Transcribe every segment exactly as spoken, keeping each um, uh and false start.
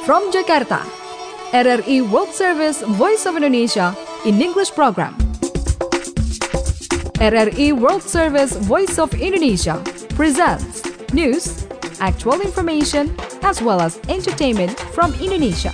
From Jakarta, R R I World Service Voice of Indonesia in English program. R R I World Service Voice of Indonesia presents news, actual information, as well as entertainment from Indonesia.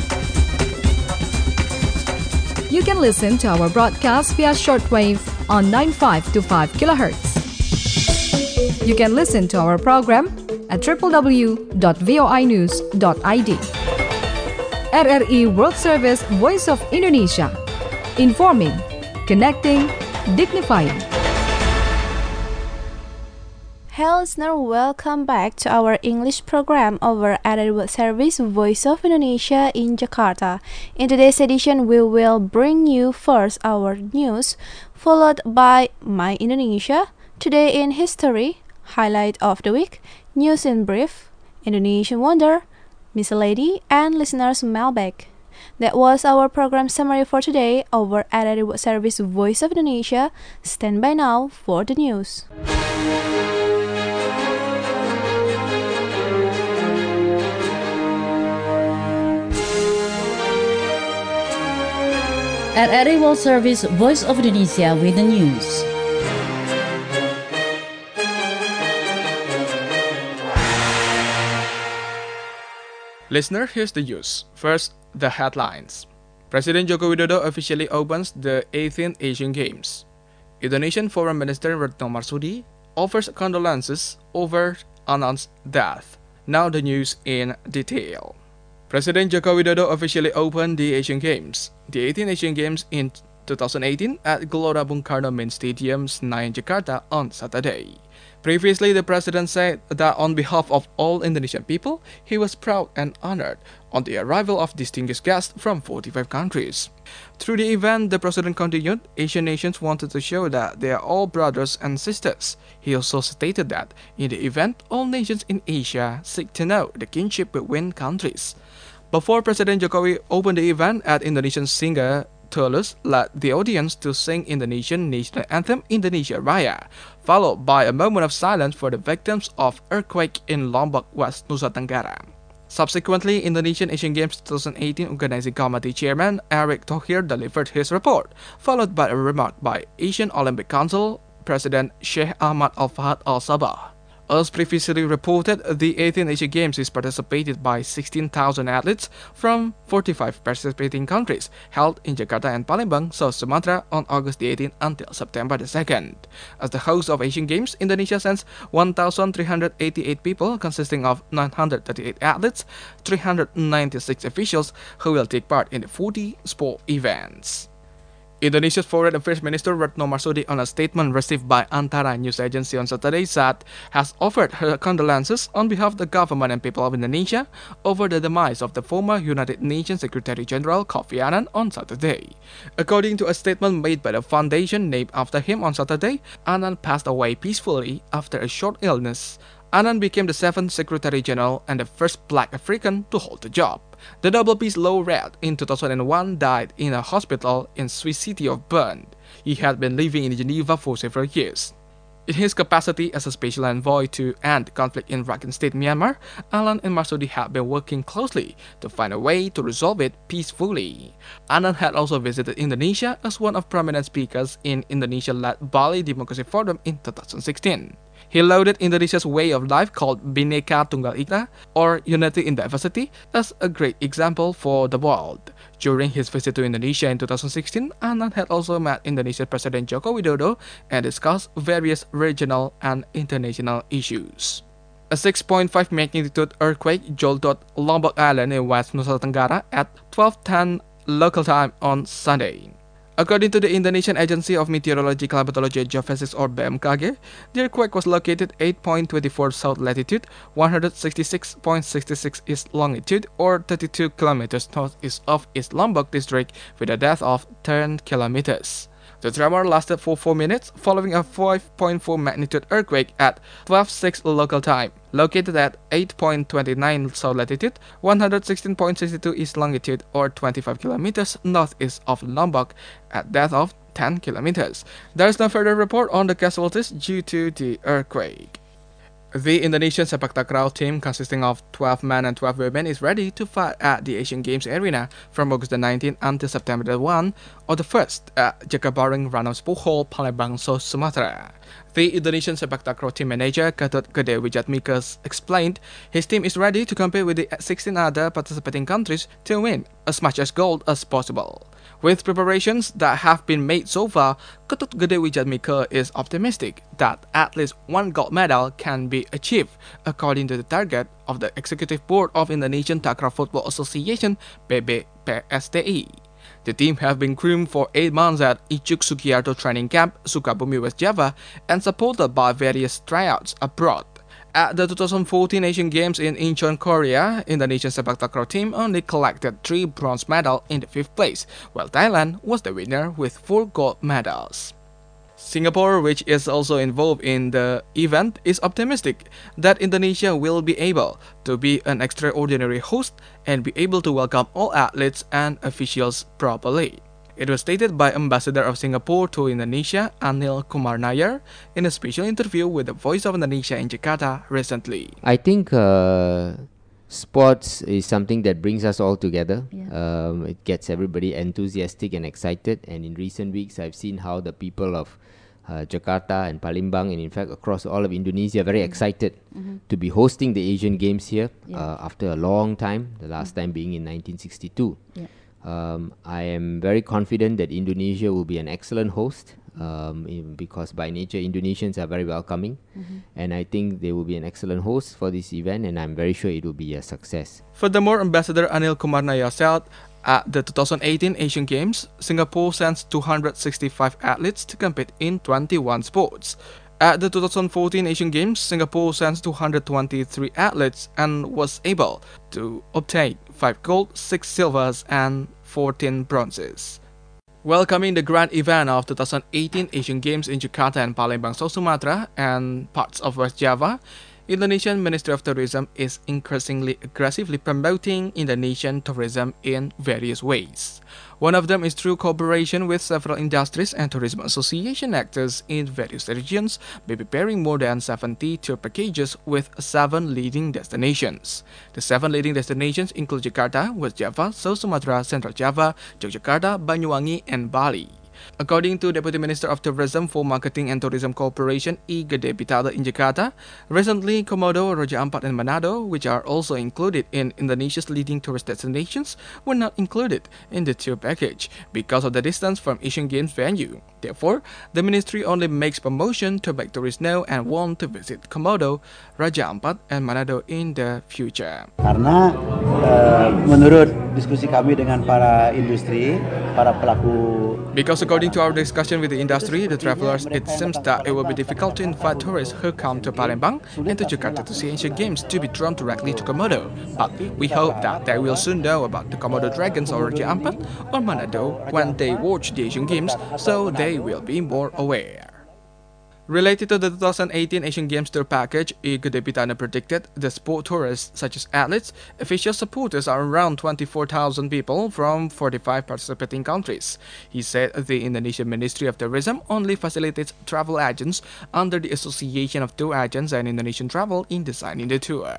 You can listen to our broadcast via shortwave on ninety-five point two five kilohertz. You can listen to our program at w w w dot voinews dot i d. R R I World Service Voice of Indonesia. Informing, connecting, dignifying. Hello listener, welcome back to our English program over R R I World Service Voice of Indonesia in Jakarta. In today's edition, we will bring you first our news, followed by My Indonesia, Today in History, Highlight of the Week, News in Brief, Indonesian Wonder, Miss Lady, and listeners mailbag. That was our program summary for today over R R I World Service Voice of Indonesia. Stand by now for the news. R R I World Service Voice of Indonesia with the news. Listener, here's the news. First, the headlines. President Joko Widodo officially opens the eighteenth Asian Games. Indonesian Foreign Minister Retno Marsudi offers condolences over announced death. Now the news in detail. President Joko Widodo officially opened the Asian Games. The eighteenth Asian Games in two thousand eighteen at Gelora Bung Karno Main Stadium, Senayan, Jakarta on Saturday. Previously, the president said that on behalf of all Indonesian people, he was proud and honored on the arrival of distinguished guests from forty-five countries. Through the event, the president continued, Asian nations wanted to show that they are all brothers and sisters. He also stated that, in the event, all nations in Asia seek to know the kinship between countries. Before President Jokowi opened the event at Indonesian singer Tulus led the audience to sing Indonesian national anthem Indonesia Raya, followed by a moment of silence for the victims of earthquake in Lombok, West Nusa Tenggara. Subsequently, Indonesian Asian Games twenty eighteen Organizing Committee Chairman Erick Thohir delivered his report, followed by a remark by Asian Olympic Council President Sheikh Ahmad Al-Fahad Al-Sabah. As previously reported, the eighteenth Asian Games is participated by sixteen thousand athletes from forty-five participating countries, held in Jakarta and Palembang, South Sumatra on August eighteenth until September second. As the host of Asian Games, Indonesia sends one thousand three hundred eighty-eight people consisting of nine hundred thirty-eight athletes, three hundred ninety-six officials who will take part in the forty sport events. Indonesia's Foreign Affairs Minister Retno Marsudi, on a statement received by Antara News Agency on Saturday, said has offered her condolences on behalf of the government and people of Indonesia over the demise of the former United Nations Secretary General Kofi Annan on Saturday. According to a statement made by the foundation named after him on Saturday, Annan passed away peacefully after a short illness. Annan became the seventh Secretary General and the first Black African to hold the job. The Nobel Peace Laureate in two thousand one died in a hospital in Swiss city of Bern. He had been living in Geneva for several years. In his capacity as a special envoy to end conflict in Rakhine State, Myanmar, Annan and Marsudi had been working closely to find a way to resolve it peacefully. Annan had also visited Indonesia as one of prominent speakers in Indonesia-led Bali Democracy Forum in two thousand sixteen. He lauded Indonesia's way of life called Bhinneka Tunggal Ika, or Unity in Diversity, as a great example for the world. During his visit to Indonesia in two thousand sixteen, Annan had also met Indonesian President Joko Widodo and discussed various regional and international issues. A six point five magnitude earthquake jolted Lombok Island in West Nusa Tenggara at twelve ten local time on Sunday. According to the Indonesian Agency of Meteorology, Climatology and Geophysics, or B M K G, the earthquake was located eight point two four south latitude, one hundred sixty-six point six six east longitude, or thirty-two kilometers northeast of East Lombok district, with a depth of ten kilometers. The tremor lasted for four minutes, following a five point four magnitude earthquake at twelve six local time, located at eight point two nine south latitude, one hundred sixteen point six two east longitude, or twenty-five kilometers northeast of Lombok, at depth of ten kilometers. There is no further report on the casualties due to the earthquake. The Indonesian sepak takraw team, consisting of twelve men and twelve women, is ready to fight at the Asian Games arena from August the nineteenth until September the first or the first at Jakabaring Ranau Sport Hall, Palembang, South Sumatra. The Indonesian sepak takraw team manager Ketut Gede Wijatmike explained his team is ready to compete with the sixteen other participating countries to win as much as gold as possible. With preparations that have been made so far, Ketut Gede Wijatmike is optimistic that at least one gold medal can be achieved according to the target of the Executive Board of Indonesian Takraw Football Association (P B P S T I). The team have been groomed for eight months at Icuk Sugiarto Training Camp, Sukabumi, West Java, and supported by various tryouts abroad. At the two thousand fourteen Asian Games in Incheon, Korea, Indonesian sepak takraw team only collected three bronze medals in the fifth place, while Thailand was the winner with four gold medals. Singapore, which is also involved in the event, is optimistic that Indonesia will be able to be an extraordinary host and be able to welcome all athletes and officials properly. It was stated by Ambassador of Singapore to Indonesia, Anil Kumar Nair, in a special interview with the Voice of Indonesia in Jakarta recently. I think uh, sports is something that brings us all together. Yeah. Um, it gets everybody enthusiastic and excited. And in recent weeks, I've seen how the people of uh, Jakarta and Palembang, and in fact across all of Indonesia, are very mm-hmm. excited mm-hmm. to be hosting the Asian Games here yeah. uh, after a long time, the last mm-hmm. time being in nineteen sixty-two. Yeah. Um, I am very confident that Indonesia will be an excellent host um, in, because by nature Indonesians are very welcoming mm-hmm. and I think they will be an excellent host for this event, and I'm very sure it will be a success. Furthermore, Ambassador Anil Kumar Nair said at the two thousand eighteen Asian Games, Singapore sends two hundred sixty-five athletes to compete in twenty-one sports. At the two thousand fourteen Asian Games, Singapore sends two hundred twenty-three athletes and was able to obtain five gold, six silvers, and fourteen bronzes. Welcoming the grand event of two thousand eighteen Asian Games in Jakarta and Palembang, South Sumatra, and parts of West Java, Indonesian Ministry of Tourism is increasingly aggressively promoting Indonesian tourism in various ways. One of them is through cooperation with several industries and tourism association actors in various regions by preparing more than seventy tour packages with seven leading destinations. The seven leading destinations include Jakarta, West Java, South Sumatra, Central Java, Yogyakarta, Banyuwangi, and Bali. According to Deputy Minister of Tourism for Marketing and Tourism Corporation I Gede Pitala in Jakarta, recently Komodo, Raja Ampat, and Manado, which are also included in Indonesia's leading tourist destinations, were not included in the tour package because of the distance from Asian Games venue. Therefore, the ministry only makes promotion to make tourists know and want to visit Komodo, Raja Ampat, and Manado in the future. Karena uh, menurut diskusi kami dengan para industri, para pelaku. Because according to our discussion with the industry, the travelers, it seems that it will be difficult to invite tourists who come to Palembang and to Jakarta to see Asian Games to be drawn directly to Komodo. But we hope that they will soon know about the Komodo Dragons or Raja Ampat or Manado when they watch the Asian Games, so they will be more aware. Related to the two thousand eighteen Asian Games tour package, I Gede Pitala predicted the sport tourists such as athletes, official supporters are around twenty-four thousand people from forty-five participating countries. He said the Indonesian Ministry of Tourism only facilitates travel agents under the Association of Tour Agents and Indonesian Travel in designing the tour.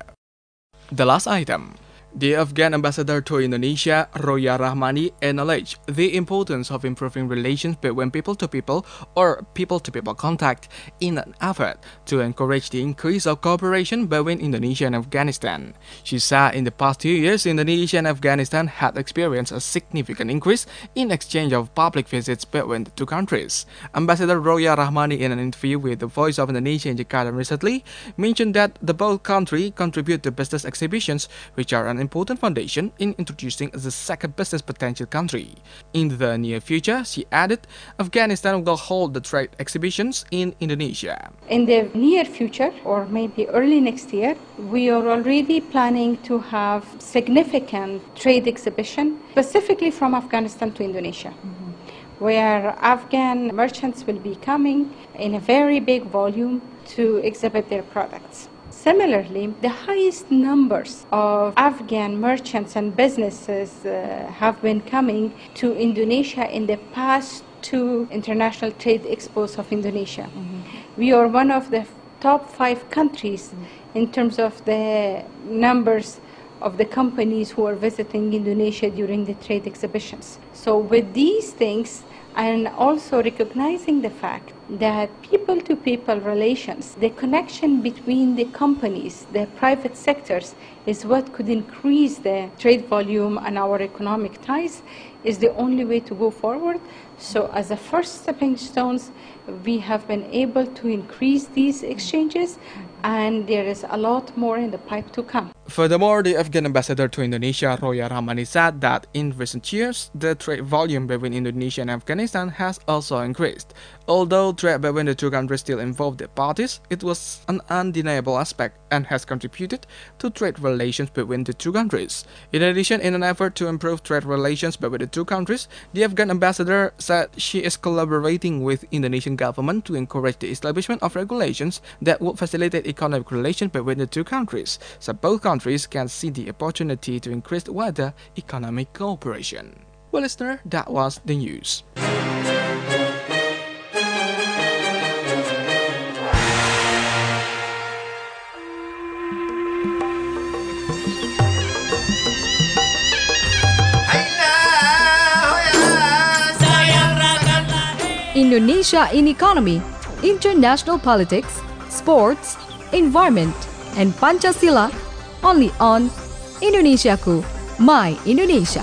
The last item. The Afghan ambassador to Indonesia, Roya Rahmani, acknowledged the importance of improving relations between people-to-people or people-to-people contact in an effort to encourage the increase of cooperation between Indonesia and Afghanistan. She said in the past two years, Indonesia and Afghanistan had experienced a significant increase in exchange of public visits between the two countries. Ambassador Roya Rahmani, in an interview with the Voice of Indonesia in Jakarta recently, mentioned that the both countries contribute to business exhibitions, which are an important foundation in introducing the second business potential country. In the near future, she added, Afghanistan will hold the trade exhibitions in Indonesia. In the near future, or maybe early next year, we are already planning to have significant trade exhibition, specifically from Afghanistan to Indonesia, mm-hmm. where Afghan merchants will be coming in a very big volume to exhibit their products. Similarly, the highest numbers of Afghan merchants and businesses uh, have been coming to Indonesia in the past two international trade expos of Indonesia. Mm-hmm. We are one of the top five countries in terms of the numbers of the companies who are visiting Indonesia during the trade exhibitions. So with these things, and also recognizing the fact that people-to-people relations, the connection between the companies, the private sectors, is what could increase the trade volume and our economic ties, is the only way to go forward. So as a first stepping stones, we have been able to increase these exchanges, and there is a lot more in the pipe to come. Furthermore, the Afghan ambassador to Indonesia, Roya Rahmani, said that in recent years, the trade volume between Indonesia and Afghanistan has also increased. Although trade between the two countries still involved the parties, it was an undeniable aspect and has contributed to trade relations between the two countries. In addition, in an effort to improve trade relations between the two countries, the Afghan ambassador said she is collaborating with Indonesian government to encourage the establishment of regulations that would facilitate economic relations between the two countries, so both countries can see the opportunity to increase wider economic cooperation. Well, listener, that was the news. Indonesia in economy, international politics, sports, environment, and Pancasila, only on Indonesiaku, My Indonesia.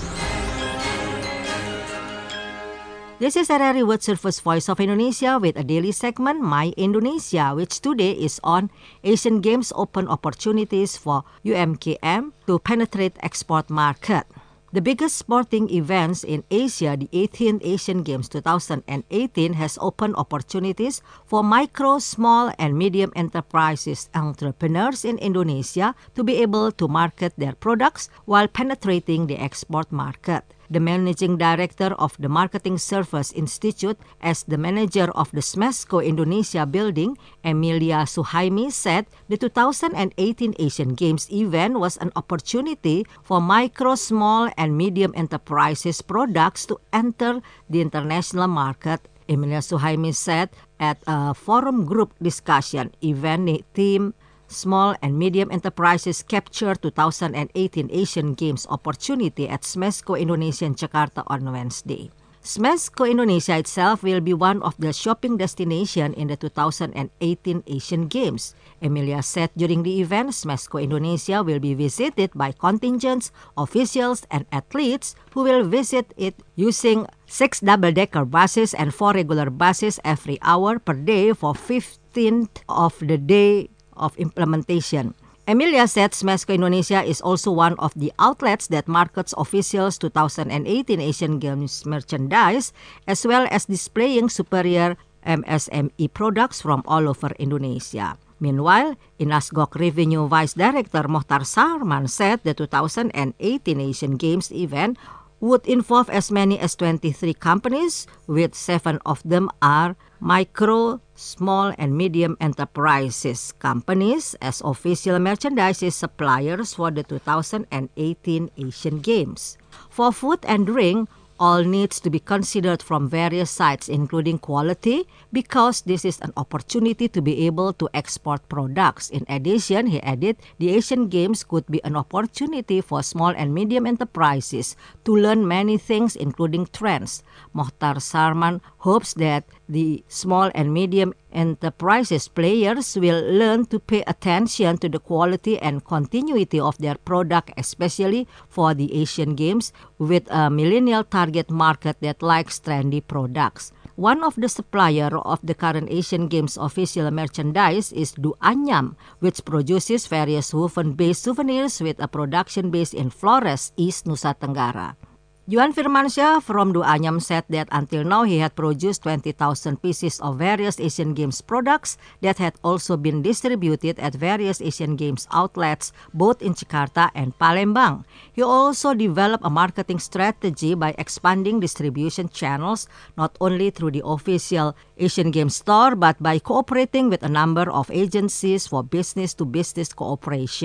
This is R R I World Service Voice of Indonesia with a daily segment, My Indonesia, which today is on Asian Games open opportunities for U M K M to penetrate export market. The biggest sporting events in Asia, the eighteenth Asian Games twenty eighteen, has opened opportunities for micro, small, and medium enterprises entrepreneurs in Indonesia to be able to market their products while penetrating the export market. The managing director of the Marketing Service Institute as the manager of the SMESCO Indonesia building, Emilia Suhaimi, said the two thousand eighteen Asian Games event was an opportunity for micro, small, and medium enterprises products to enter the international market. Emilia Suhaimi said at a forum group discussion, event theme Small and Medium Enterprises Capture two thousand eighteen Asian Games Opportunity at SMESCO Indonesia in Jakarta on Wednesday. SMESCO Indonesia itself will be one of the shopping destinations in the two thousand eighteen Asian Games. Emilia said during the event, SMESCO Indonesia will be visited by contingents, officials, and athletes who will visit it using six double-decker buses and four regular buses every hour per day for fifteenth of the day of implementation. Emilia said SMESCO Indonesia is also one of the outlets that markets officials two thousand eighteen Asian Games merchandise, as well as displaying superior M S M E products from all over Indonesia. Meanwhile, Inasgok Revenue Vice Director Mohtar Sarman said the two thousand eighteen Asian Games event would involve as many as twenty-three companies, with seven of them are micro, small, and medium enterprises companies as official merchandise suppliers for the two thousand eighteen Asian Games. For food and drink, all needs to be considered from various sides, including quality, because this is an opportunity to be able to export products. In addition, he added, the Asian Games could be an opportunity for small and medium enterprises to learn many things, including trends. Mohtar Sarman hopes that the small and medium enterprises players will learn to pay attention to the quality and continuity of their product, especially for the Asian Games, with a millennial target market that likes trendy products. One of the suppliers of the current Asian Games official merchandise is Du Anyam, which produces various woven-based souvenirs with a production base in Flores, East Nusa Tenggara. Juan Firmansyah from Du Anyam said that until now he had produced twenty thousand pieces of various Asian Games products that had also been distributed at various Asian Games outlets both in Jakarta and Palembang. He also developed a marketing strategy by expanding distribution channels not only through the official Asian Games store but by cooperating with a number of agencies for business-to-business cooperation.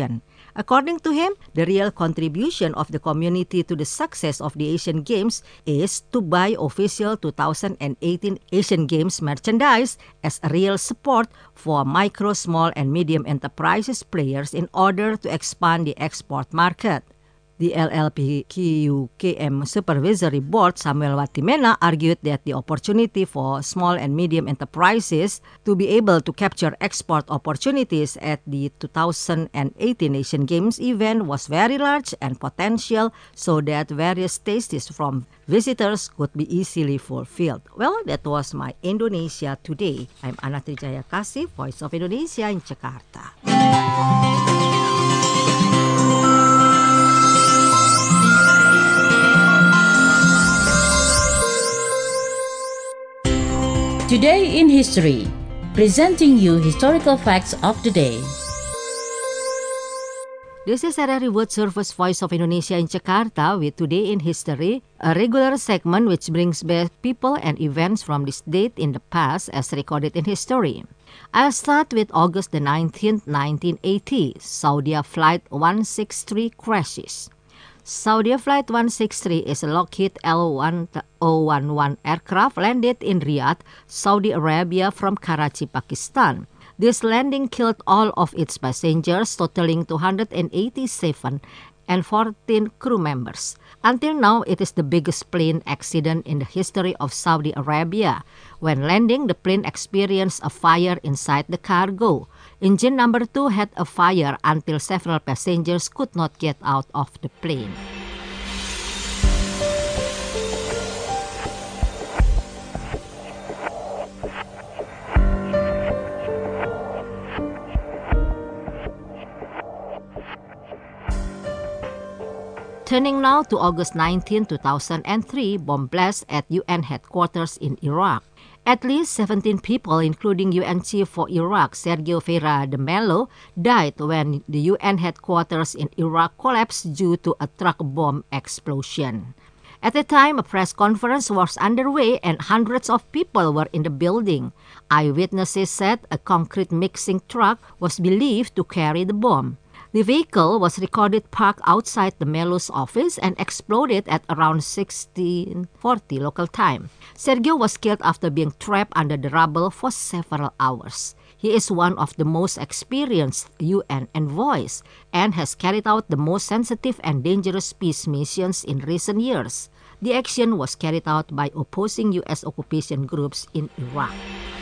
According to him, the real contribution of the community to the success of the Asian Games is to buy official two thousand eighteen Asian Games merchandise as a real support for micro, small, and medium enterprises players in order to expand the export market. The L L P Q U K M Supervisory Board, Samuel Watimena, argued that the opportunity for small and medium enterprises to be able to capture export opportunities at the two thousand eighteen Asian Games event was very large and potential, so that various tastes from visitors could be easily fulfilled. Well, that was my Indonesia Today. I'm Ana Trijaya Kasih, Voice of Indonesia in Jakarta. Today in History, presenting you historical facts of the day. This is R R I World Service Voice of Indonesia in Jakarta with Today in History, a regular segment which brings back people and events from this date in the past as recorded in history. I'll start with August the nineteenth, nineteen eighty. Saudi Flight one sixty-three crashes. Saudi Flight one sixty-three is a Lockheed L ten eleven aircraft landed in Riyadh, Saudi Arabia from Karachi, Pakistan. This landing killed all of its passengers, totaling two hundred eighty-seven and fourteen crew members. Until now, it is the biggest plane accident in the history of Saudi Arabia. When landing, the plane experienced a fire inside the cargo. Engine number two had a fire until several passengers could not get out of the plane. Turning now to August nineteenth, two thousand three, bomb blast at U N headquarters in Iraq. At least seventeen people, including U N Chief for Iraq, Sergio Vieira de Mello, died when the U N headquarters in Iraq collapsed due to a truck bomb explosion. At the time, a press conference was underway and hundreds of people were in the building. Eyewitnesses said a concrete mixing truck was believed to carry the bomb. The vehicle was recorded parked outside the Mello's office and exploded at around sixteen forty local time. Sergio was killed after being trapped under the rubble for several hours. He is one of the most experienced U N envoys and has carried out the most sensitive and dangerous peace missions in recent years. The action was carried out by opposing U S occupation groups in Iraq.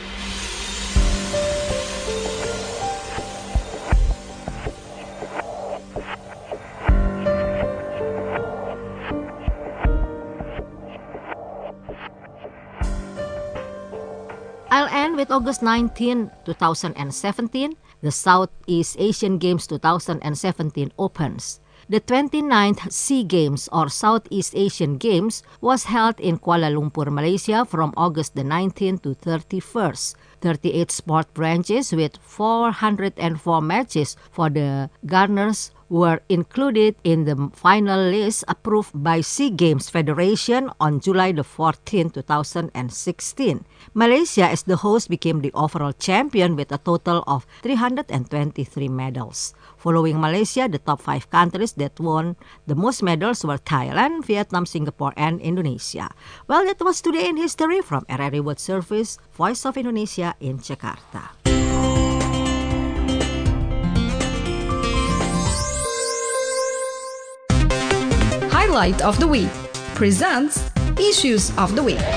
I'll end with August nineteenth, two thousand seventeen. The Southeast Asian Games two thousand seventeen opens. The twenty-ninth SEA Games or Southeast Asian Games was held in Kuala Lumpur, Malaysia from August the nineteenth to thirty-first. thirty-eight sport branches with four hundred four matches for the Gunners were included in the final list approved by SEA Games Federation on July the fourteenth, two thousand sixteen. Malaysia as the host became the overall champion with a total of three hundred twenty-three medals. Following Malaysia, the top five countries that won the most medals were Thailand, Vietnam, Singapore, and Indonesia. Well, that was Today in History from R R I World Service, Voice of Indonesia in Jakarta. Highlight of the Week presents Issues of the Week.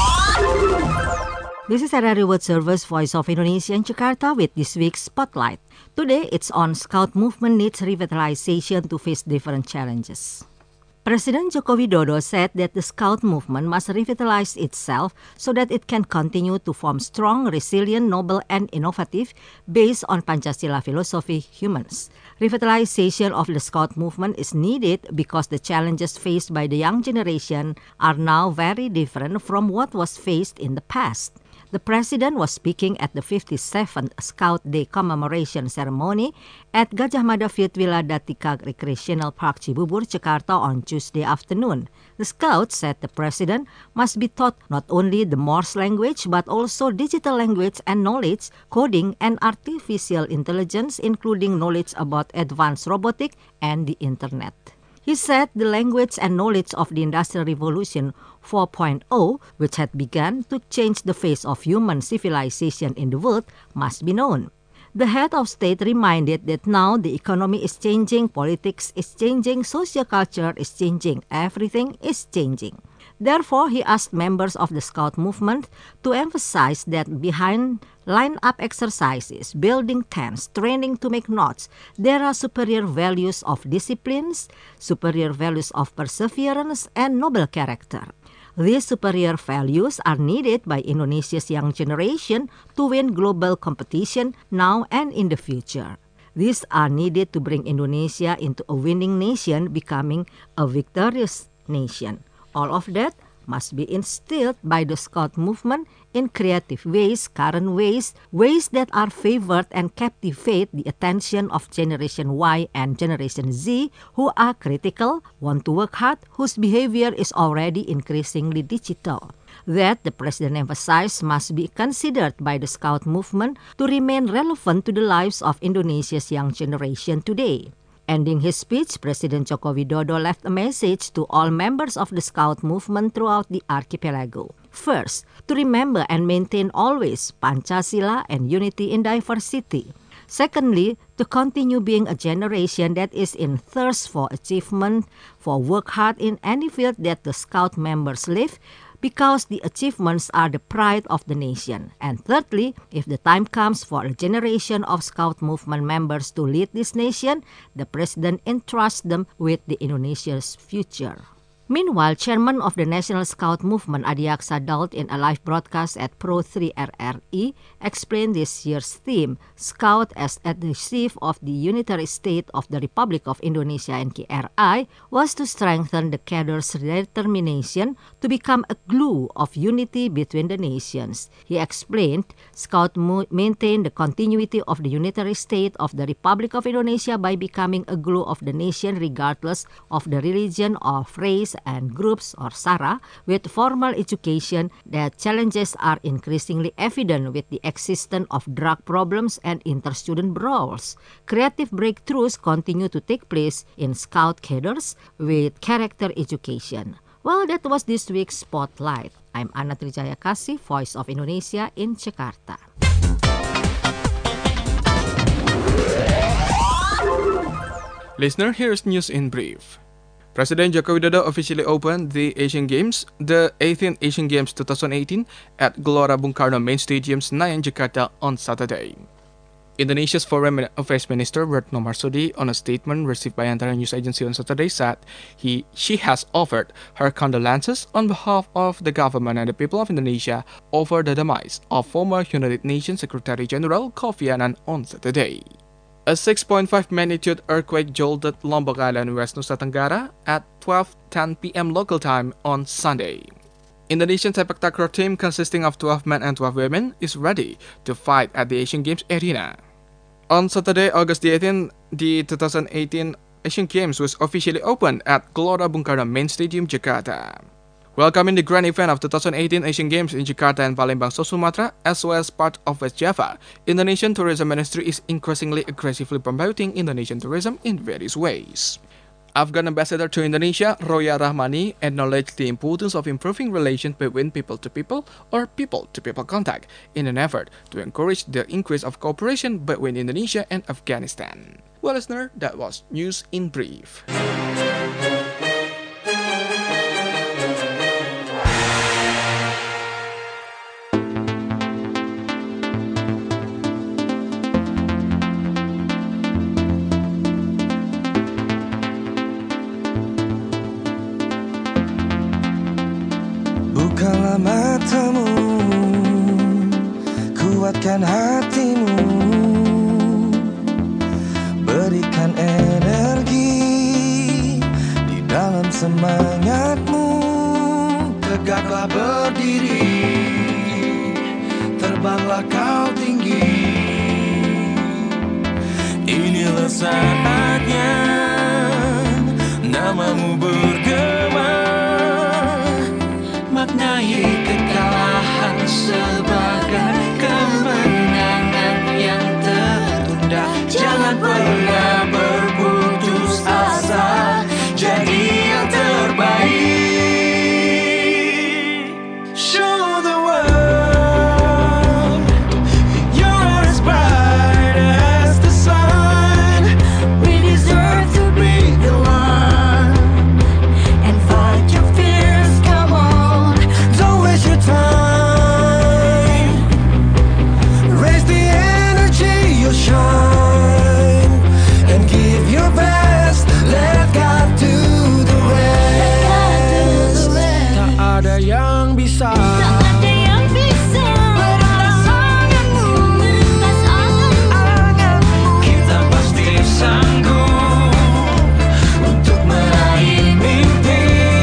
This is R R I World Service, Voice of Indonesia in Jakarta with this week's Spotlight. Today, it's on Scout movement needs revitalization to face different challenges. President Joko Widodo said that the Scout movement must revitalize itself so that it can continue to form strong, resilient, noble, and innovative based on Pancasila philosophy humans. Revitalization of the Scout movement is needed because the challenges faced by the young generation are now very different from what was faced in the past. The president was speaking at the fifty-seventh Scout Day commemoration ceremony at Gajah Mada Field Villa Datika Recreational Park Cibubur, Jakarta on Tuesday afternoon. The Scouts said the president must be taught not only the Morse language but also digital language and knowledge, coding and artificial intelligence, including knowledge about advanced robotics and the internet. He said the language and knowledge of the Industrial Revolution four point oh, which had begun to change the face of human civilization in the world, must be known. The head of state reminded that now the economy is changing, politics is changing, social culture is changing, everything is changing. Therefore, he asked members of the Scout movement to emphasize that behind line-up exercises, building tents, training to make knots, there are superior values of disciplines, superior values of perseverance, and noble character. These superior values are needed by Indonesia's young generation to win global competition now and in the future. These are needed to bring Indonesia into a winning nation, becoming a victorious nation. All of that must be instilled by the Scout movement in creative ways, current ways, ways that are favored and captivate the attention of Generation Y and Generation Z, who are critical, want to work hard, whose behavior is already increasingly digital. That, the president emphasized, must be considered by the Scout movement to remain relevant to the lives of Indonesia's young generation today. Ending his speech, President Joko Widodo left a message to all members of the Scout movement throughout the archipelago. First, to remember and maintain always Pancasila and unity in diversity. Secondly, to continue being a generation that is in thirst for achievement, for work hard in any field that the Scout members live, because the achievements are the pride of the nation. And thirdly, if the time comes for a generation of Scout movement members to lead this nation, the president entrusts them with the Indonesia's future. Meanwhile, Chairman of the National Scout Movement, Adiaksa Daud, in a live broadcast at Pro three R R I, explained this year's theme, Scout as adhesive of the unitary state of the Republic of Indonesia N K R I, was to strengthen the cadre's determination to become a glue of unity between the nations. He explained, Scout mo- maintained the continuity of the unitary state of the Republic of Indonesia by becoming a glue of the nation regardless of the religion or race and groups or SARA, with formal education. The challenges are increasingly evident with the existence of drug problems and inter-student brawls. Creative breakthroughs continue to take place in Scout cadres with character education. Well, that was this week's Spotlight. I'm Anna Trijaya Kasih, Voice of Indonesia in Jakarta. Listener, here's news in brief. President Joko Widodo officially opened the Asian Games, the eighteenth Asian Games twenty eighteen, at Gelora Bung Karno Main Stadium, Senayan, Jakarta on Saturday. Indonesia's Foreign Affairs Minister Retno Marsudi, on a statement received by Antara News Agency on Saturday, said he she has offered her condolences on behalf of the government and the people of Indonesia over the demise of former United Nations Secretary General Kofi Annan on Saturday. A six point five magnitude earthquake jolted Lombok Island, West Nusa Tenggara at twelve ten p.m. local time on Sunday. Indonesian sepak takraw team consisting of twelve men and twelve women is ready to fight at the Asian Games arena. On Saturday, August the eighteenth, the twenty eighteen Asian Games was officially opened at Gelora Bung Karno Main Stadium, Jakarta. Welcoming the grand event of twenty eighteen Asian Games in Jakarta and Palembang, South Sumatra, as well as part of West Java, Indonesian Tourism Ministry is increasingly aggressively promoting Indonesian tourism in various ways. Afghan ambassador to Indonesia, Roya Rahmani, acknowledged the importance of improving relations between people-to-people or people-to-people contact in an effort to encourage the increase of cooperation between Indonesia and Afghanistan. Well, listener, that was news in brief. Bukalah matamu, kuatkan hatimu, berikan energi di dalam semangatmu. Tegaklah berdiri, terbanglah kau tinggi. Inilah saatnya namamu bergema, maknai kekalahan sebagai kemenangan yang tertunda. Jangan pernah berputus asa, jadi yang terbaik. Show the world you're as bright as the sun. We deserve to be the one, and fight your fears, come on. Don't waste your time. Raise the energy, you'll shine, and give your best. Let God do the rest. Tak ada yang bisa. Kita pasti sanggup untuk meraih mimpi.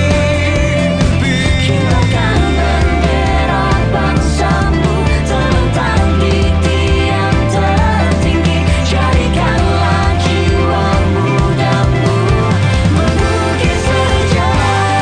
Kibarkan bendera bangsamu, terbang di tiang tertinggi. Jadikanlah jiwa mudamu menukis sejarah.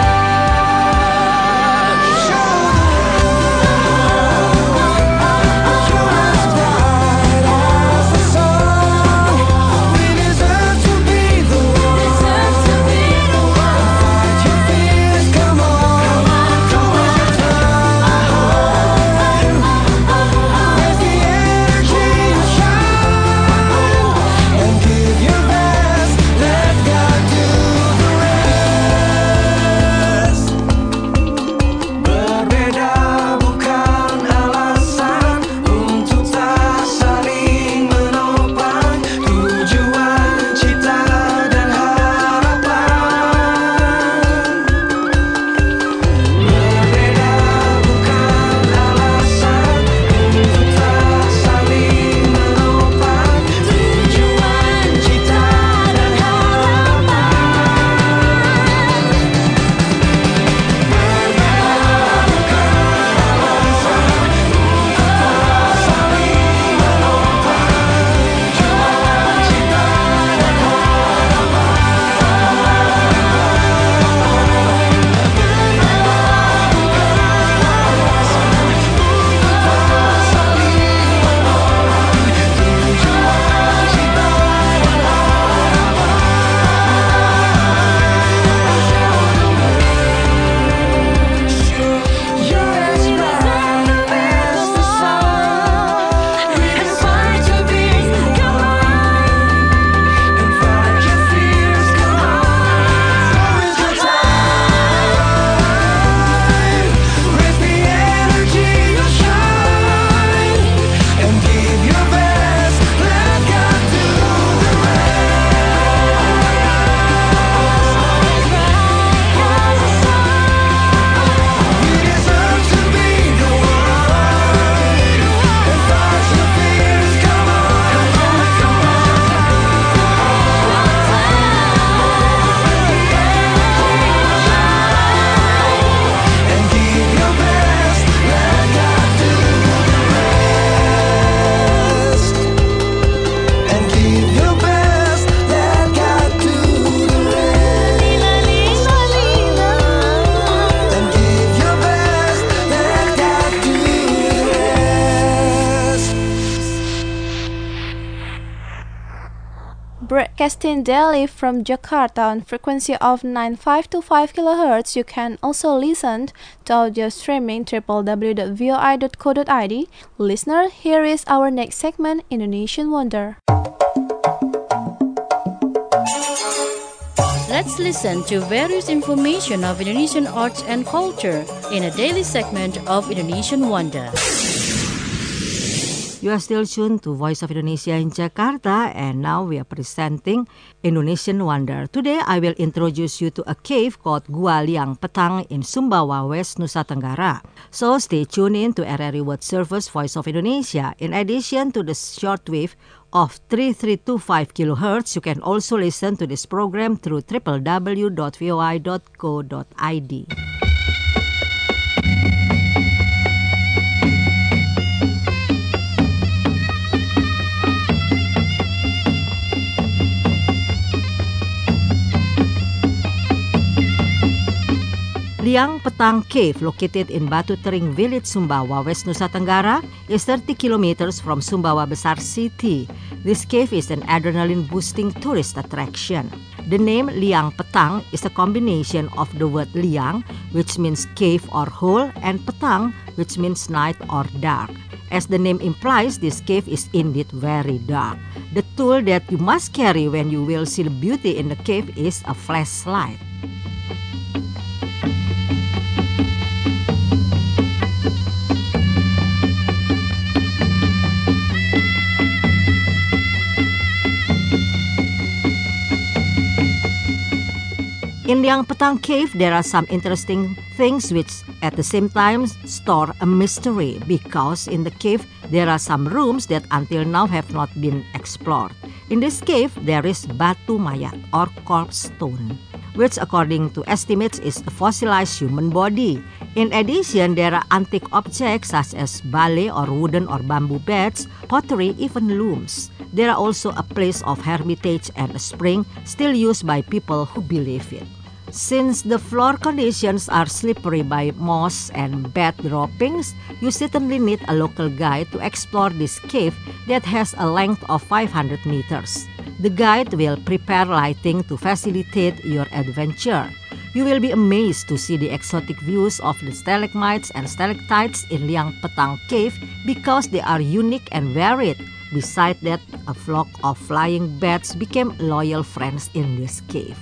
Berbeda bukan alasan untuk tak saling menopang tujuan, cita dan harapan. Berbeda bukan alasan untuk tak saling menopang tujuan, cita dan Broadcasting daily from Jakarta on frequency of nine five two five kilohertz. You can also listen to audio streaming w w w dot v o i dot co dot i d. Listener, here is our next segment, Indonesian Wonder. Let's listen to various information of Indonesian arts and culture in a daily segment of Indonesian Wonder. You are still tuned to Voice of Indonesia in Jakarta, and now we are presenting Indonesian Wonder. Today, I will introduce you to a cave called Gua Liang Petang in Sumbawa, West Nusa Tenggara. So stay tuned in to R R I World Service Voice of Indonesia. In addition to the shortwave of three three two five kilohertz, you can also listen to this program through w w w dot v o i dot co dot i d. Liang Petang Cave, located in Batu Tering Village, Sumbawa, West Nusa Tenggara, is thirty kilometers from Sumbawa Besar City. This cave is an adrenaline-boosting tourist attraction. The name Liang Petang is a combination of the word liang, which means cave or hole, and petang, which means night or dark. As the name implies, this cave is indeed very dark. The tool that you must carry when you will see the beauty in the cave is a flashlight. In Liang Petang Cave, there are some interesting things which at the same time store a mystery, because in the cave there are some rooms that until now have not been explored. In this cave, there is batu mayat or corpse stone, which according to estimates is a fossilized human body. In addition, there are antique objects such as ballet or wooden or bamboo beds, pottery, even looms. There are also a place of hermitage and a spring still used by people who believe it. Since the floor conditions are slippery by moss and bed droppings, you certainly need a local guide to explore this cave that has a length of five hundred meters. The guide will prepare lighting to facilitate your adventure. You will be amazed to see the exotic views of the stalagmites and stalactites in Liang Petang Cave because they are unique and varied. Besides that, a flock of flying bats became loyal friends in this cave.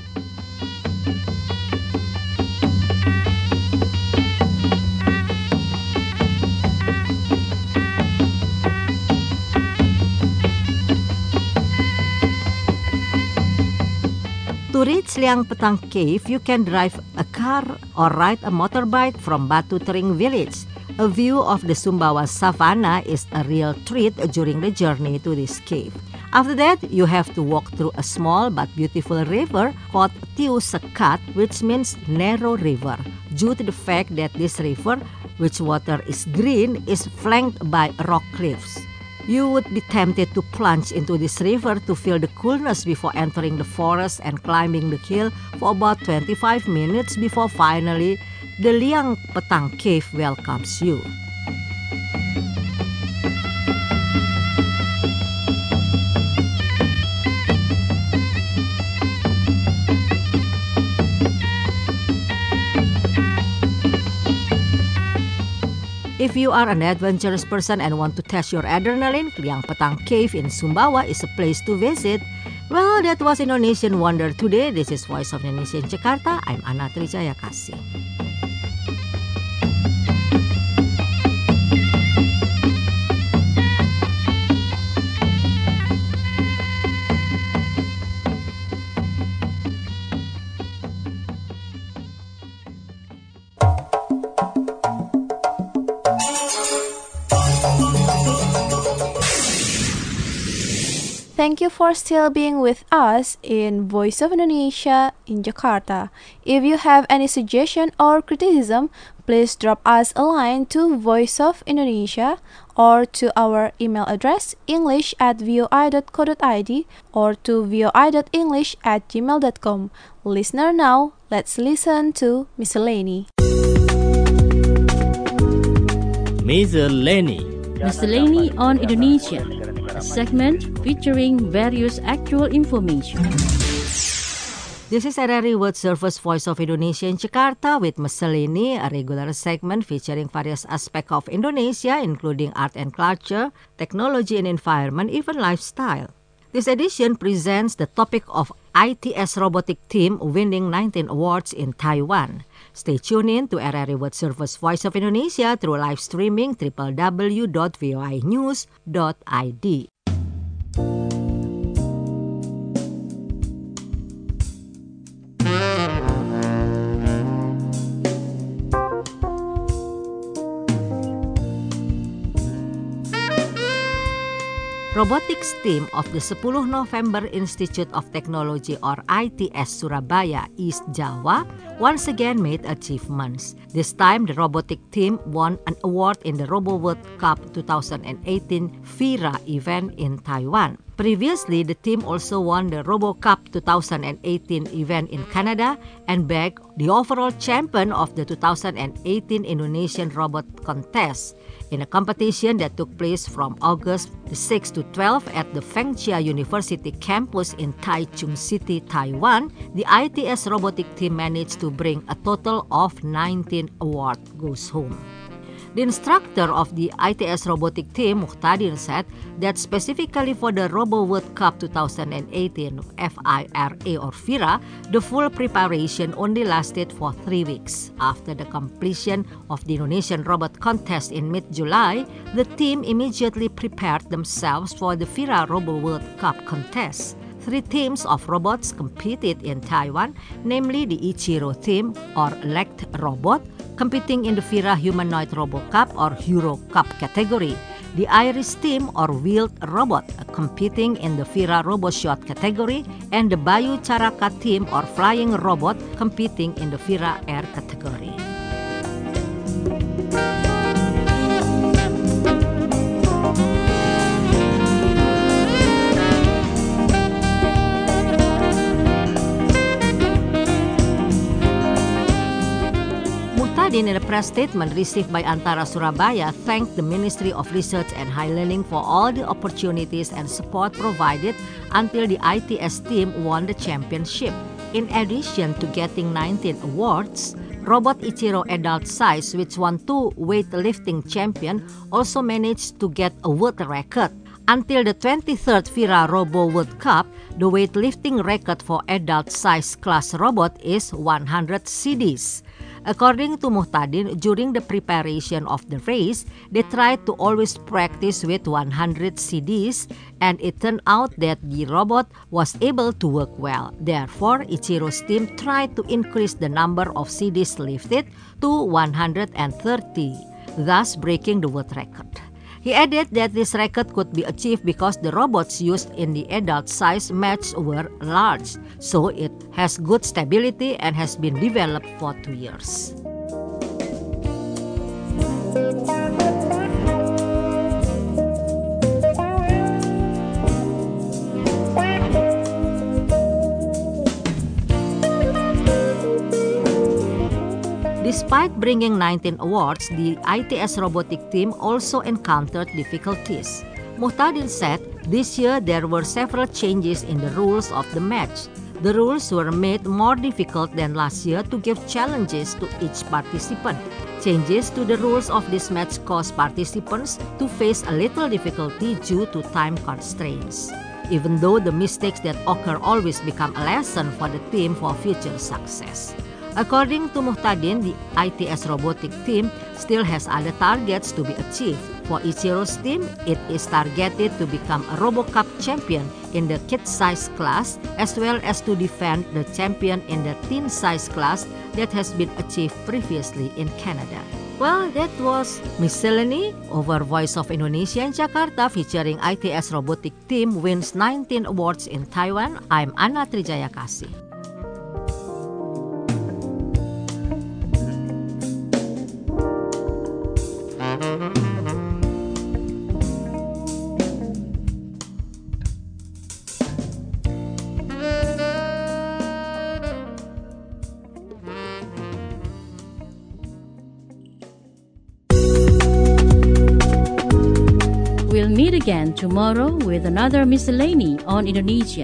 To reach Liang Petang Cave, you can drive a car or ride a motorbike from Batu Tering Village. A view of the Sumbawa Savannah is a real treat during the journey to this cave. After that, you have to walk through a small but beautiful river called Tiu Sekat, which means narrow river, due to the fact that this river, which water is green, is flanked by rock cliffs. You would be tempted to plunge into this river to feel the coolness before entering the forest and climbing the hill for about twenty-five minutes before finally the Liang Petang Cave welcomes you. If you are an adventurous person and want to test your adrenaline, Liang Petang Cave in Sumbawa is a place to visit. Well, that was Indonesian Wonder today. This is Voice of Indonesia in Jakarta. I'm Ana Trijaya Kasih. Thank you for still being with us in Voice of Indonesia in Jakarta. If you have any suggestion or criticism, please drop us a line to Voice of Indonesia or to our email address english at voi dot co dot id or to voi dot english at gmail dot com. Listener now, let's listen to Miscellany. Miscellany. Miscellany on Indonesia, a segment featuring various actual information. This is R R I World Service Voice of Indonesia in Jakarta with Miscellany, a regular segment featuring various aspects of Indonesia, including art and culture, technology and environment, even lifestyle. This edition presents the topic of I T S robotic team winning nineteen awards in Taiwan. Stay tuned in to R R I World Service Voice of Indonesia through live streaming w w w dot voi news dot i d. Robotics team of the sepuluh November Institute of Technology or I T S Surabaya, East Java, once again made achievements. This time, the robotic team won an award in the RoboWorld Cup twenty eighteen V I R A event in Taiwan. Previously, the team also won the RoboCup twenty eighteen event in Canada and bagged the overall champion of the two thousand eighteen Indonesian Robot Contest in a competition that took place from August sixth to twelfth at the Fengchia University campus in Taichung City, Taiwan. The I T S robotic team managed to bring a total of nineteen awards goes home. The instructor of the I T S robotic team, Muhtadin, said that specifically for the Robo World Cup twenty eighteen F I R A or FIRA, the full preparation only lasted for three weeks. After the completion of the Indonesian Robot Contest in mid-July, the team immediately prepared themselves for the FIRA Robo World Cup contest. Three teams of robots competed in Taiwan, namely the Ichiro team or Lect Robot, competing in the FIRA Humanoid Robo Cup or Huro Cup category, the Iris team or Wheeled Robot, competing in the FIRA RoboShot category, and the Bayu Caraka team or Flying Robot, competing in the FIRA Air category. In a press statement received by Antara Surabaya, thanked the Ministry of Research and High Learning for all the opportunities and support provided until the I T S team won the championship. In addition to getting nineteen awards, Robot Ichiro Adult Size, which won two weightlifting champion, also managed to get a world record. Until the twenty-third FIRA Robo World Cup, the weightlifting record for adult size class robot is one hundred C Ds. According to Muhtadin, during the preparation of the race, they tried to always practice with one hundred C Ds, and it turned out that the robot was able to work well. Therefore, Ichiro's team tried to increase the number of C Ds lifted to one hundred thirty, thus breaking the world record. He added that this record could be achieved because the robots used in the adult size match were large, so it has good stability and has been developed for two years. Despite bringing nineteen awards, the I T S robotic team also encountered difficulties. Muhtadin said this year there were several changes in the rules of the match. The rules were made more difficult than last year to give challenges to each participant. Changes to the rules of this match caused participants to face a little difficulty due to time constraints, even though the mistakes that occur always become a lesson for the team for future success. According to Muhtadin, the I T S robotic team still has other targets to be achieved. For Ichiro's team, it is targeted to become a RoboCup champion in the kid size class, as well as to defend the champion in the teen size class that has been achieved previously in Canada. Well, that was Miscellany over Voice of Indonesia in Jakarta featuring I T S robotic team wins nineteen awards in Taiwan. I'm Anna Trijayakasi. We'll meet again tomorrow with another miscellany on Indonesia.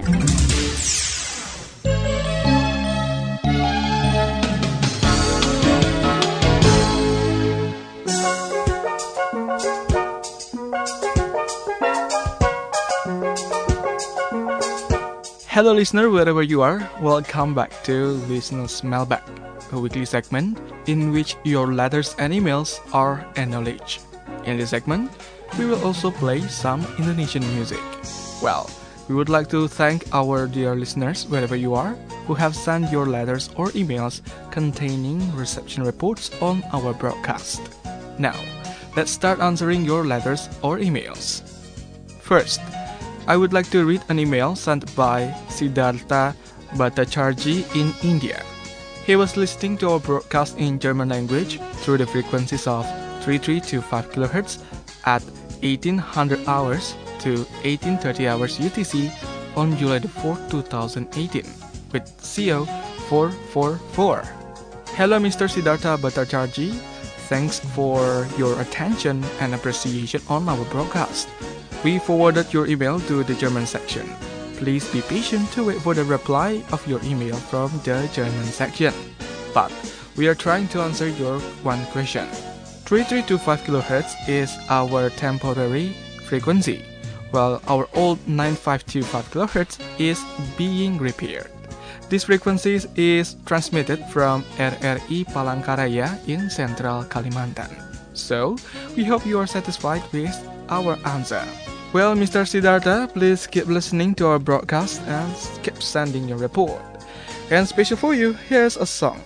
Hello listener, wherever you are, welcome back to Listener's Mailbag, a weekly segment in which your letters and emails are acknowledged. In this segment, we will also play some Indonesian music. Well, we would like to thank our dear listeners, wherever you are, who have sent your letters or emails containing reception reports on our broadcast. Now, let's start answering your letters or emails. First, I would like to read an email sent by Siddhartha Bhattacharjee in India. He was listening to our broadcast in German language through the frequencies of three three two five kilohertz at eighteen hundred hours to eighteen thirty hours U T C on July the fourth, two thousand eighteen with C O four four four. Hello, Mister Siddhartha Bhattacharjee. Thanks for your attention and appreciation on our broadcast. We forwarded your email to the German section. Please be patient to wait for the reply of your email from the German section. But we are trying to answer your one question. thirty-three twenty-five kilohertz is our temporary frequency, while our old ninety-five twenty-five kilohertz is being repaired. This frequency is transmitted from R R I Palangkaraya in Central Kalimantan. So, we hope you are satisfied with our answer. Well, Mister Siddhartha, please keep listening to our broadcast and keep sending your report. And special for you, here's a song.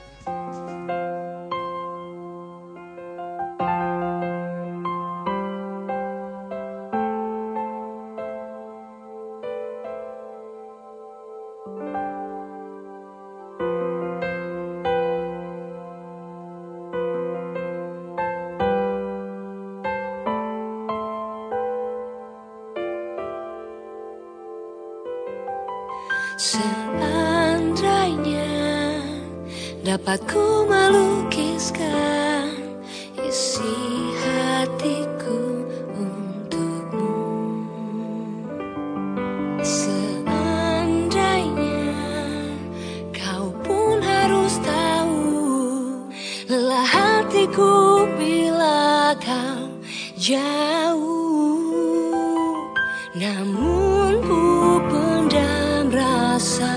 Seandainya dapat ku melukiskan isi hatiku untukmu, seandainya kau pun harus tahu lelah hatiku bila kau jauh, namun ku pendam rasa.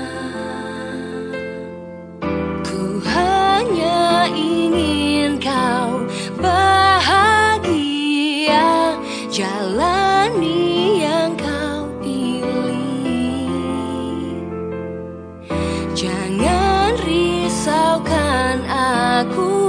Ku hanya ingin kau bahagia, jalani yang kau pilih. Jangan risaukan aku.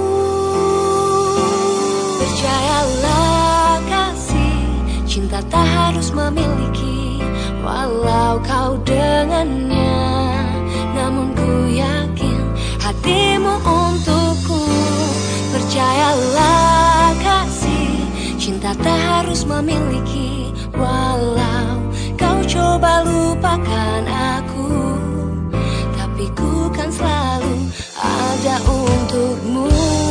Percayalah kasih, cinta tak harus memiliki, walau kau dengannya. Namun ku yakin hatimu untukku. Percayalah kasih, cinta tak harus memiliki, walau kau coba lupakan aku, tapi ku kan selalu ada untukmu.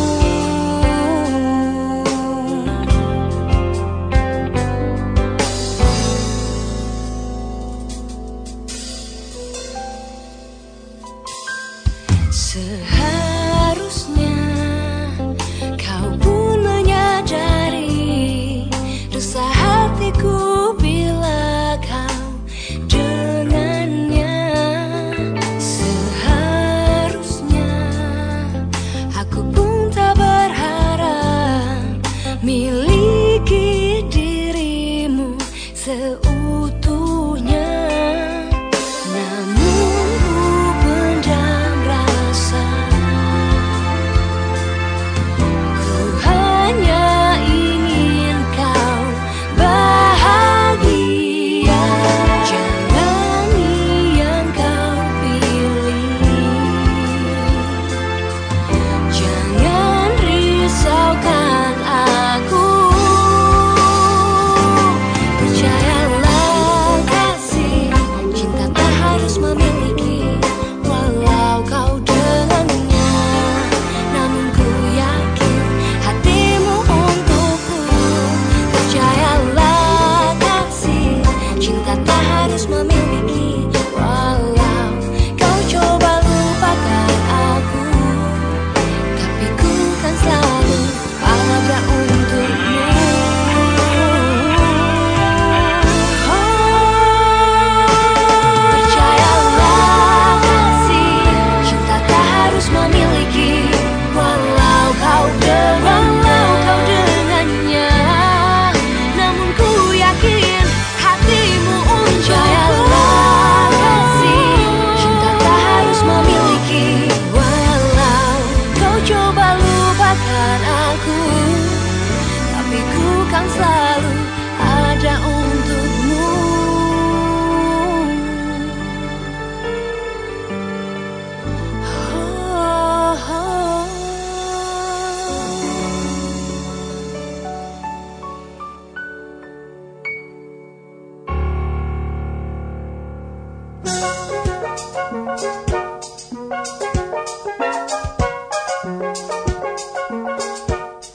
Seharusnya kau pun menyadari resah hatiku bila kau dengannya. Seharusnya aku pun tak berharap miliki dirimu seutuhnya. Namun ku pendam rasa.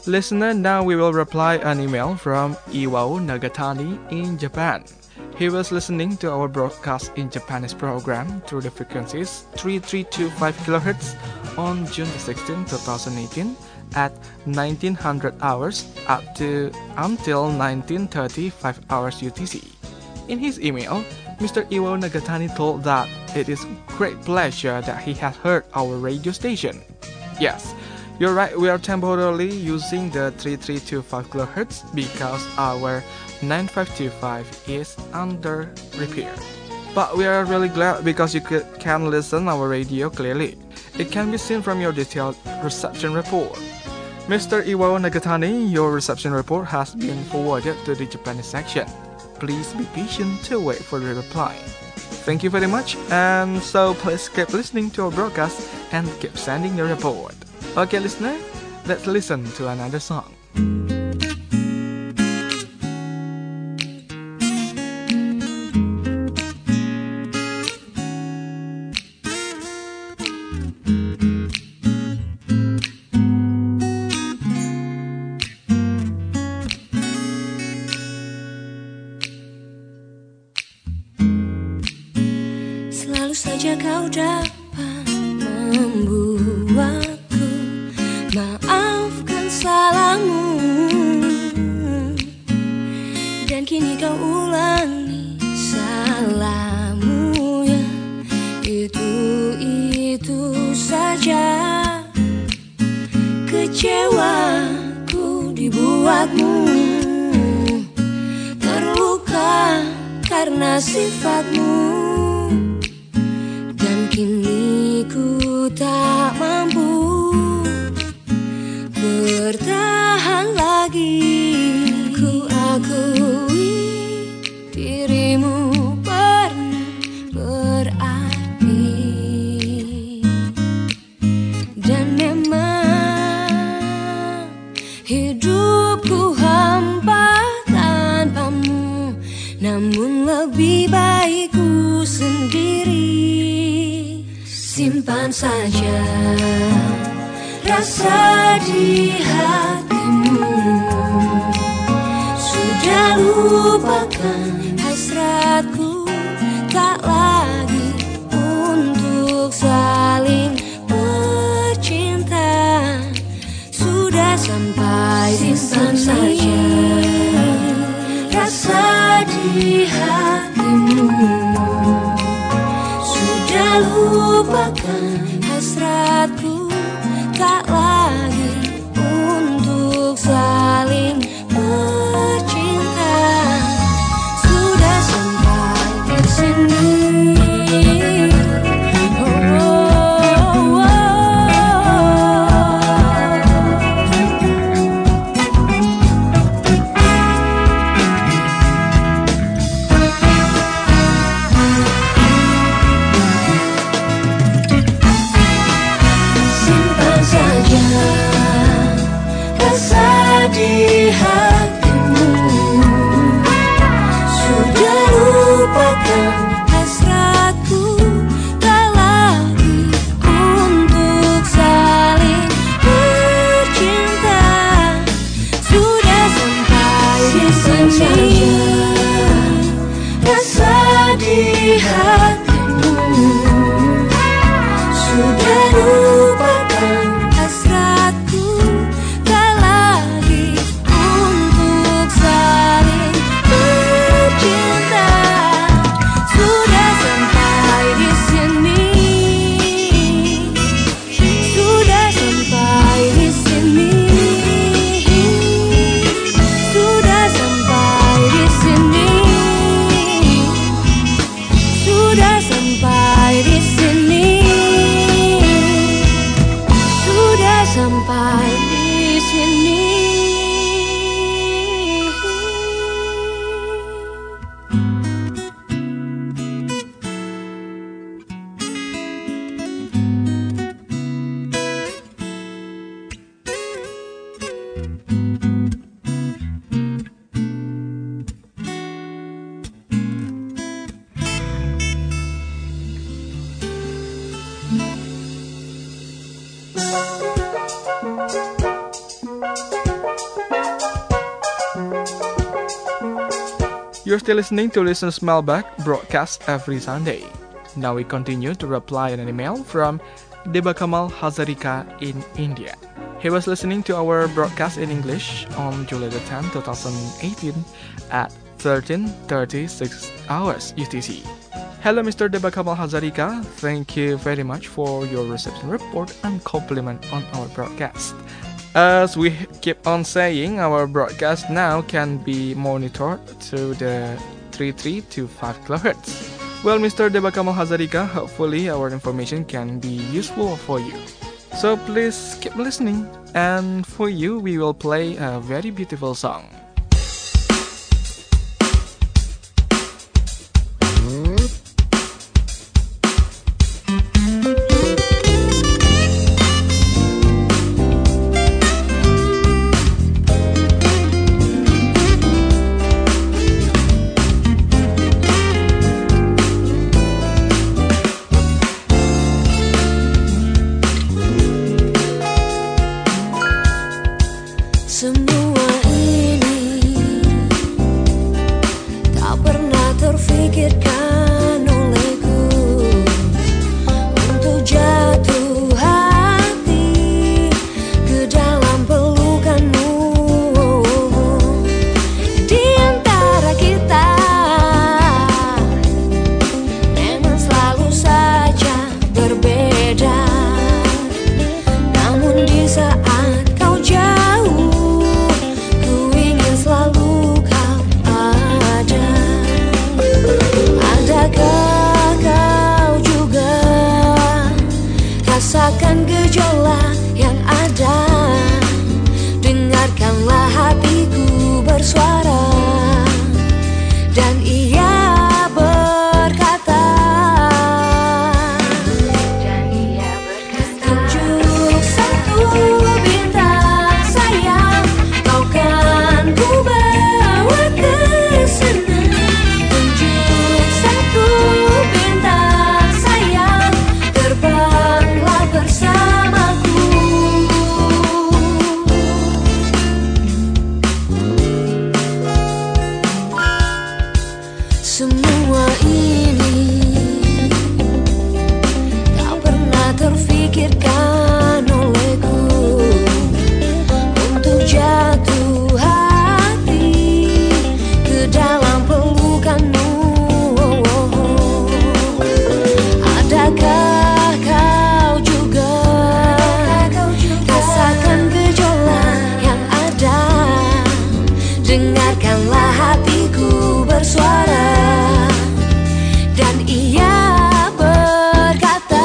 Listener, now we will reply an email from Iwao Nagatani in Japan. He was listening to our broadcast in Japanese program through the frequencies three three two five kilohertz on June sixteenth, twenty eighteen at nineteen hundred hours up to until nineteen thirty five hours U T C. In his email, Mister Iwao Nagatani told that it is great pleasure that he has heard our radio station. Yes, you're right, we are temporarily using the three three two five kilohertz because our nine five two five is under repair. But we are really glad because you could, can listen our radio clearly. It can be seen from your detailed reception report. Mister Iwao Nagatani, your reception report has been forwarded to the Japanese section. Please be patient to wait for the reply. Thank you very much, and so please keep listening to our broadcast and keep sending the report. Okay, listener, let's listen to another song. Selalu saja kau dapat membuatku maafkan salahmu, dan kini kau ulangi salahmu ya, itu-itu saja. Kecewaku dibuatmu, terluka karena sifatmu. Kini ku tak mampu bertahan lagi. Ku akui dirimu pernah berarti, dan memang hidupku hampa tanpamu. Namun lebih baik ku sendiri. Simpan saja rasa di hatimu, sudah lupakan hasratku, tak lagi untuk saling bercinta. Sudah sampai di sini rasa di hatimu, lupakan hasratku, tak lagi untuk saling bercinta. Sudah sampai di sini. Di hatimu, sudah lupakan hasratku, tak lagi untuk saling bercinta. Sudah sampai di sini rasa di hatimu, sudah lupakan hasratku, tak lagi untuk saling bercinta. Sudah sampai di sini, sudah sampai di sini, sudah sampai di sini, sudah sampai di sini, sudah sampai di sini. You're still listening to Listener's Mailbag, broadcast every Sunday. Now we continue to reply an email from Deba Kamal Hazarika in India. He was listening to our broadcast in English on July the tenth, twenty eighteen at thirteen thirty-six hours U T C. Hello Mister Deba Kamal Hazarika, thank you very much for your reception report and compliment on our broadcast. As we keep on saying, our broadcast now can be monitored through the thirty-three to five kilohertz. Well, Mister Deba Kamal Hazarika, hopefully our information can be useful for you. So please keep listening, and for you we will play a very beautiful song. Semua ini tak pernah terfikirkan olehku untuk jatuh hati ke dalam pelukanmu. Di antara kita memang selalu saja berbeda, namun di saat kau jauh selalu kau ada. Adakah kau juga rasakan gejolak yang ada? Dengarkanlah hatiku bersuara, dan ia berkata, dan ia berkata, tunjuk satu bintang sayang, kau kan ku bawa ke sana. Tunjuk satu bintang sayang, terbanglah bersamaku. Semua ini tak pernah terfikirkan olehku untuk jatuh hati ke dalam pelukanmu. Adakah kau juga rasakan gejolak yang ada? Dengarkanlah hatiku bersuara, dan ia berkata,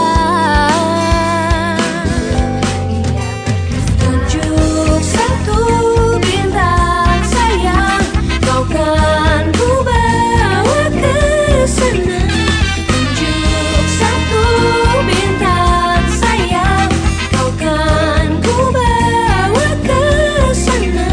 tunjuk satu bintang sayang, kau kan ku bawa ke sana. Tunjuk satu bintang sayang, kau kan ku bawa ke sana.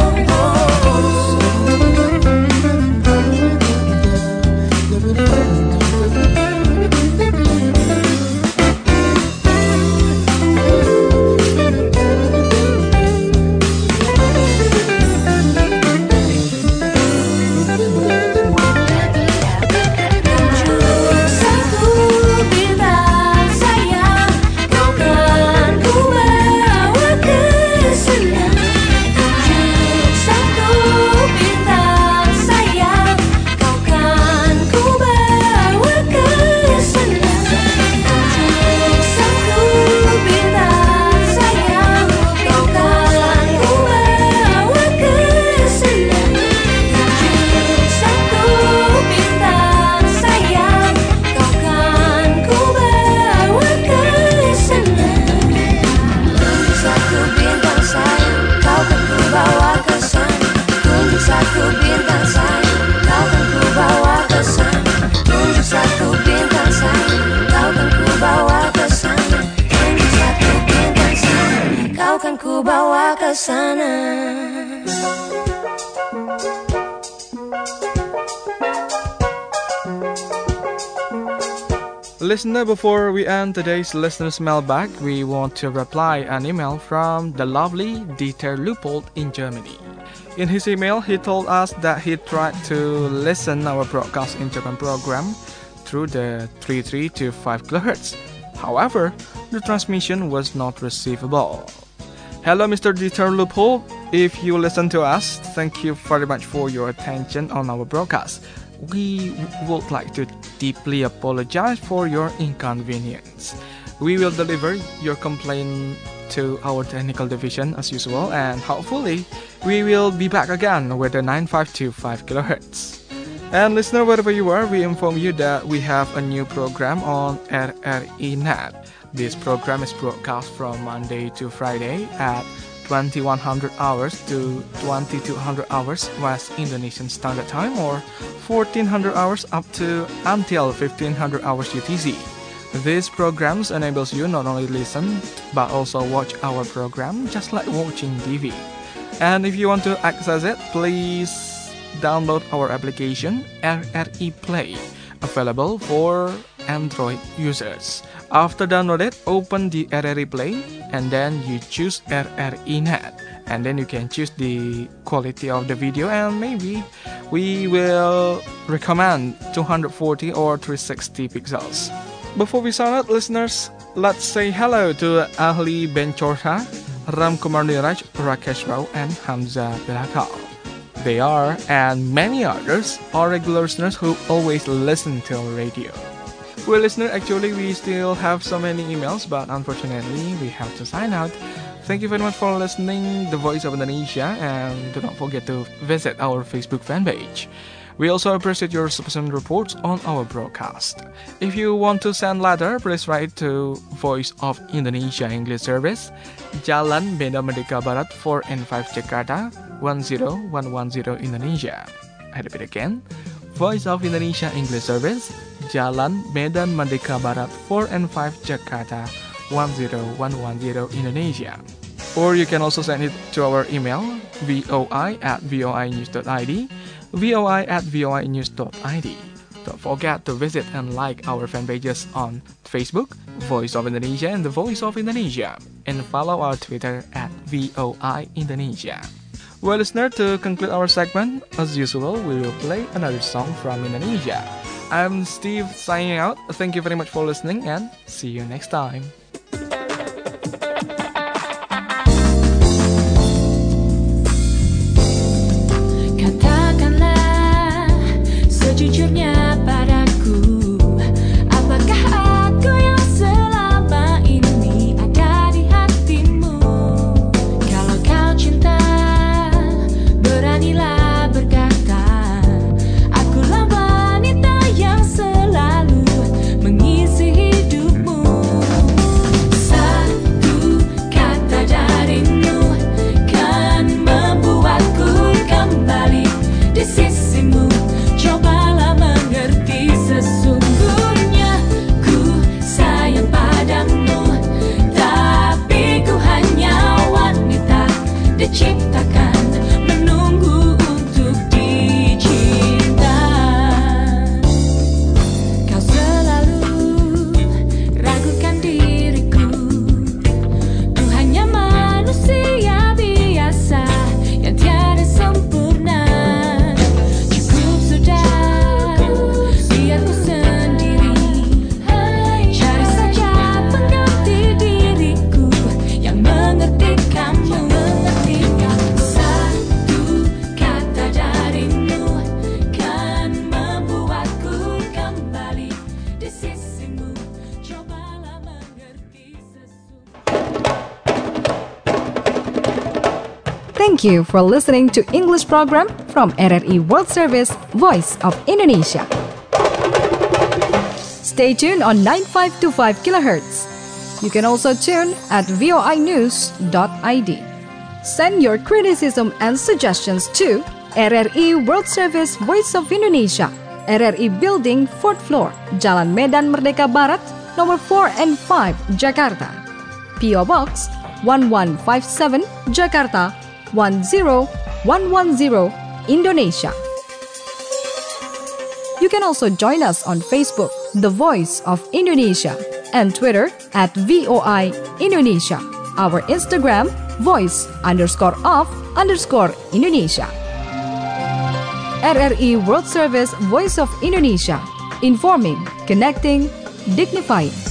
Tunjuk satu bintang sayang, kau kan ku bawa ke sana. Tunjuk satu bintang sayang, kau kan ku bawa ke sana. Tunjuk satu bintang sayang, kau kan ku bawa ke sana. Tunjuk satu bintang sayang, kau kan ku bawa ke sana. Tunjuk satu bintang sayang, kau kan ku bawa ke sana. Tunjuk satu bintang sayang, kau kan ku bawa ke sana. Tunjuk satu bintang sayang, kau kan ku bawa ke sana. Tunjuk satu bintang sayang, kau kan ku bawa ke sana. Listener, before we end today's listener's mailbag, we want to reply an email from the lovely Dieter Leupold in Germany. In his email, he told us that he tried to listen our broadcast in Japan program through the thirty-three to five kilohertz. However, the transmission was not receivable. Hello, Mister Dieter Loophole. If you listen to us, thank you very much for your attention on our broadcast. We would like to deeply apologize for your inconvenience. We will deliver your complaint to our technical division as usual, and hopefully we will be back again with the nine five two five kilohertz. And listener, wherever you are, we inform you that we have a new program on R R I Net. This program is broadcast from Monday to Friday at twenty-one hundred hours to twenty-two hundred hours West Indonesian Standard Time, or fourteen hundred hours up to until fifteen hundred hours U T C. These programs enables you not only listen but also watch our program just like watching T V. And if you want to access it, please download our application R R I Play, available for Android users. After download it, open the R R I Play and then you choose R R I Net, and then you can choose the quality of the video, and maybe we will recommend two forty or three sixty pixels. Before we sign out, listeners, let's say hello to Ahli Benchorha, Ram Kumar Niraj, Rakesh Rao, and Hamza Bilakal. They are, and many others, are regular listeners who always listen to our radio. Well, listener, actually we still have so many emails, but unfortunately we have to sign out. Thank you very much for listening The Voice of Indonesia, and do not forget to visit our Facebook fan page. We also appreciate your submission reports on our broadcast. If you want to send letter, please write to Voice of Indonesia English Service, Jalan Medan Merdeka Barat four and five Jakarta, one zero one one zero Indonesia. I repeat again, Voice of Indonesia English Service, Jalan Medan Merdeka Barat four and five Jakarta, one zero one one zero Indonesia. Or you can also send it to our email, voi at voinews dot id, voi at voinews dot id. Don't forget to visit and like our fan pages on Facebook, Voice of Indonesia and The Voice of Indonesia, and follow our Twitter at V O I Indonesia. Well, listener, to conclude our segment, as usual, we will play another song from Indonesia. I'm Steve signing out. Thank you very much for listening, and see you next time. Katakanlah sejujurnya padaku, apakah aku yang selama ini ada di hatimu? Kalau kau cinta, beranilah berkata, akulah wanita yang selalu mengisi hidupmu. Satu kata darimu kan membuatku kembali di sisimu. Cobalah mengerti, sesungguhnya ku sayang padamu, tapi ku hanya wanita diciptakan menunggu untuk dicinta. Kau selalu ragukan diriku, ku hanya manusia biasa yang tiada sempurna. Cukup sudah, biar ku sendiri cari saja pengganti diriku yang mengerti kamu. Satu kata darimu kan membuatku kembali di sisimu. Cobalah mengerti sesungguhnya. Thank you for listening to English program from R R I World Service, Voice of Indonesia. Stay tuned on nine five two five kilohertz. You can also tune at voinews dot id. Send your criticism and suggestions to R R I World Service, Voice of Indonesia, R R I Building, fourth floor, Jalan Medan Merdeka Barat, number four and five, Jakarta. P O Box one one five seven, Jakarta one zero one one zero, Indonesia. You can also join us on Facebook, The Voice of Indonesia, and Twitter at V O I Indonesia. Our Instagram, voice underscore of underscore Indonesia. R R I World Service Voice of Indonesia, informing, connecting, dignifying.